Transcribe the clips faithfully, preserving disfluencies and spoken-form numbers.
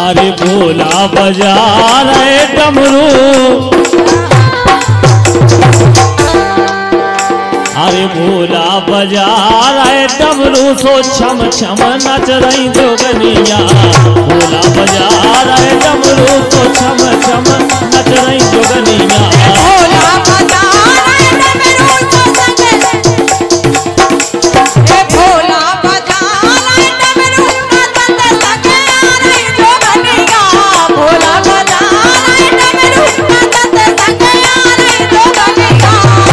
अरे भोला बजा रहे डमरू, अरे भोला बजा रहे डमरू, सो छम छम नच रही जोगनिया। भोला बजा रहे डमरू, सो छम छम नच रही जोगनिया। भोला बजा रहे डमरू, सो भोला बजा रहे डमरू, नचत सके आ रही जोगनिया। भोला बजा रहे डमरू, नचत सके आ रही जोगनिया।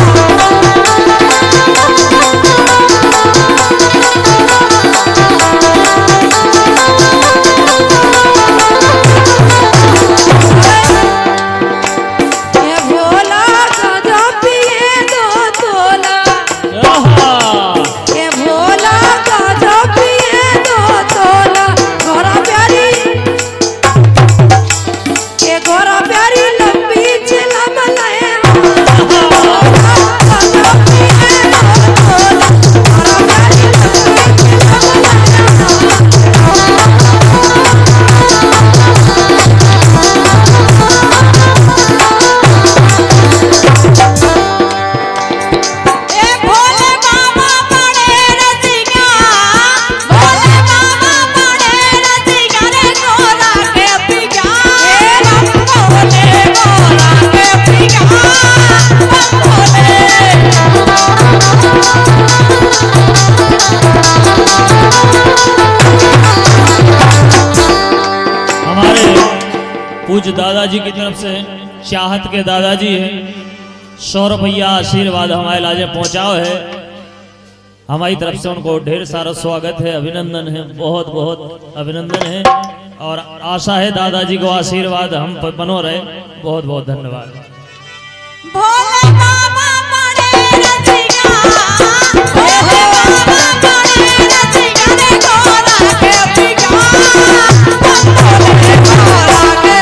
पूज्य दादाजी की तरफ से चाहत के दादाजी है, सौ रुपया आशीर्वाद हमारे लाजे पहुंचाओ है। हमारी तरफ से उनको ढेर सारा स्वागत है, अभिनंदन है, बहुत बहुत अभिनंदन है। और आशा है दादाजी को आशीर्वाद हम पर बनो रहे। बहुत बहुत धन्यवाद। भोले बाबा बड़े रसिया, भोले बाबा बड़े रसिया रे गोरा के पिया। भोले गोरा के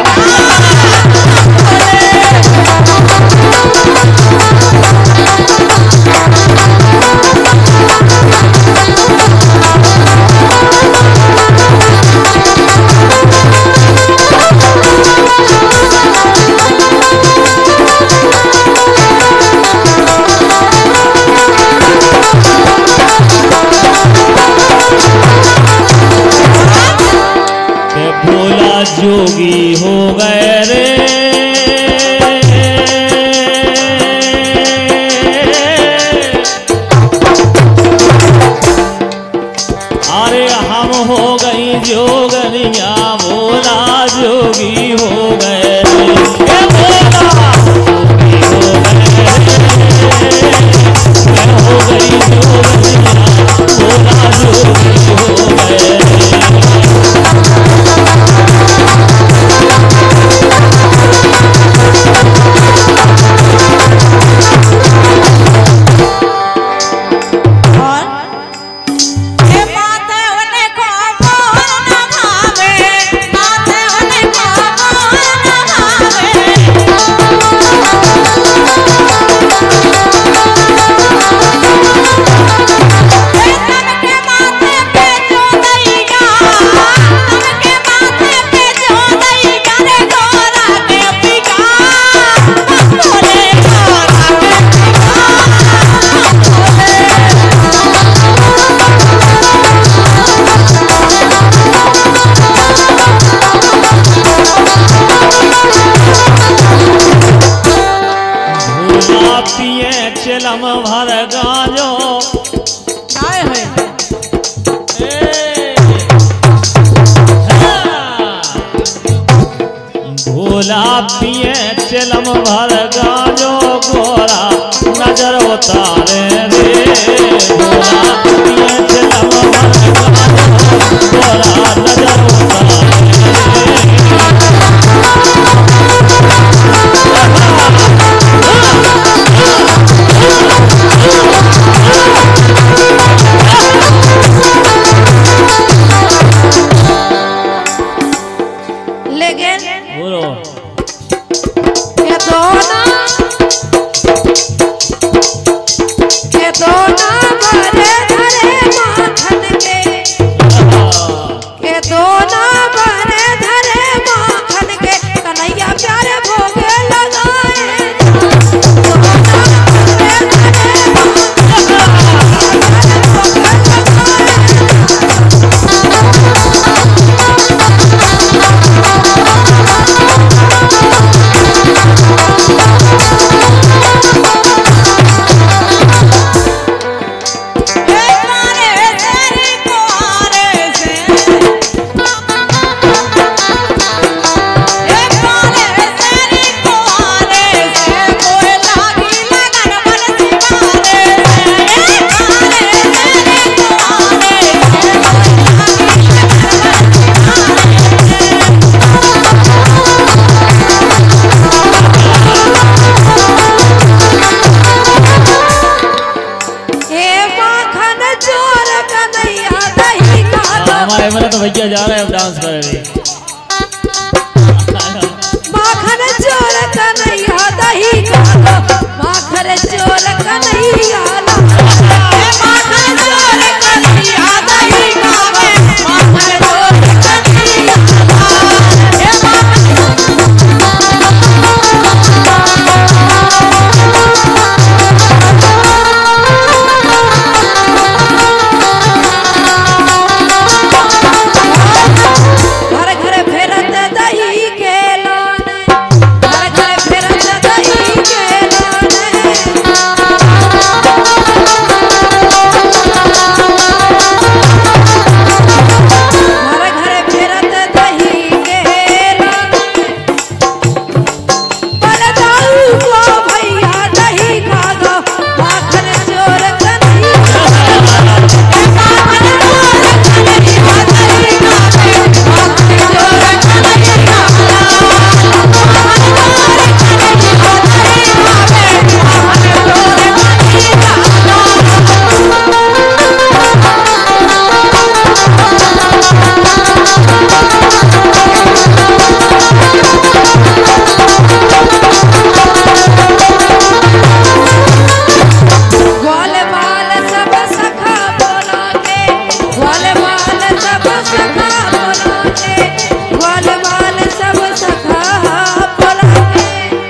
जोगी हो गए रे, अरे हम हो गई जोगनिया। भोला जोगी हो गए रे, भोला जोगी हो गए रे, मैं हो गई जोगनिया। भोला जोगी हो गए रे। चिलम भर गांजो काय है भोला पिए चिलम भर गांजो। गोरा नजर उतारे रे, भोला पिए चिलम भर गांजो। गोरा नजर उतारे के तो ना भरे धरे मान हमारे मेरा तो भैया जा रहे हैं अब डांस कर रहे माखन चोर कन्हैया दही काला माखन चोर कन्हैया ए माखन चोर कन्हैया दही काला माखन चोर कन्हैया ए घर घर फेरत दही के लाने घर घर फेरत दही के लाने घर घर फेरत दही के लाने बलदाऊ को भैया दही खा दो माखन चोर कन्हैया ए माखन चोर कन्हैया दही खा दो माखन चोर कन्हैया माखन चोर कन्हैया दही खा दो माखन चोर ग्वाल बाल सब सखा बोला के ग्वाल बाल सब सखा बोला के ग्वाल बाल सब सखा बोला के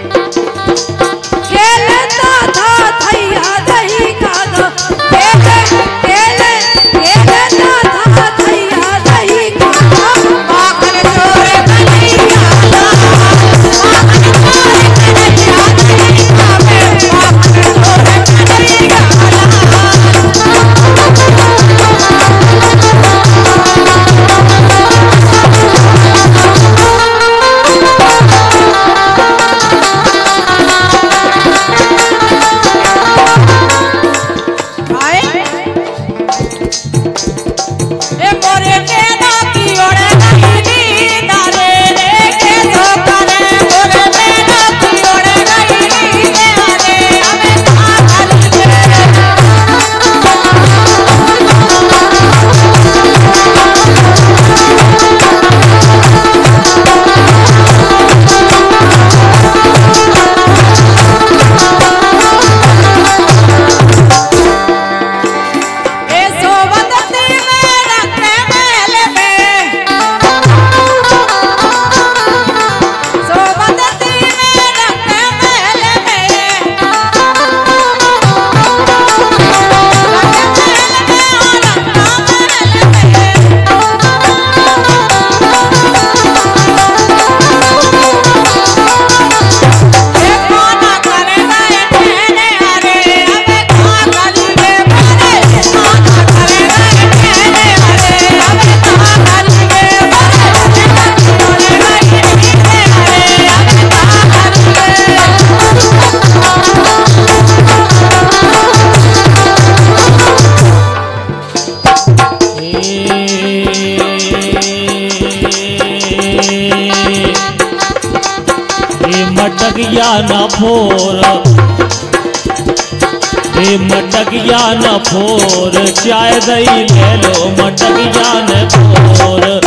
खेलता था थैया दही खा दो खेले खेले खेलता था थैया दही खा दो माखन चोर कन्हैया माखन चोर कन्हैया दही खा दो माखन चोर कन्हैया ए मोरे मेना की ओरे नहीं नींदा रे रे के धोखा रे मोरे मेना की ओरे नहीं नींदा रे हमें पागल ए सोवदती में रखने मेले में सोवदती में रखने मेले में रखने मेले में और रखना मेले में ए कोना करे गए ठहरे अरे हमें कहाँ गली में भरे कोना करे गए ठहरे अरे हमें कहाँ गली में भरे कोने गए ठहरे अरे हमें कहाँ गली में ए मटकिया न फोर ए मटकिया न फोर चाय दही ले लो मटकिया न फोर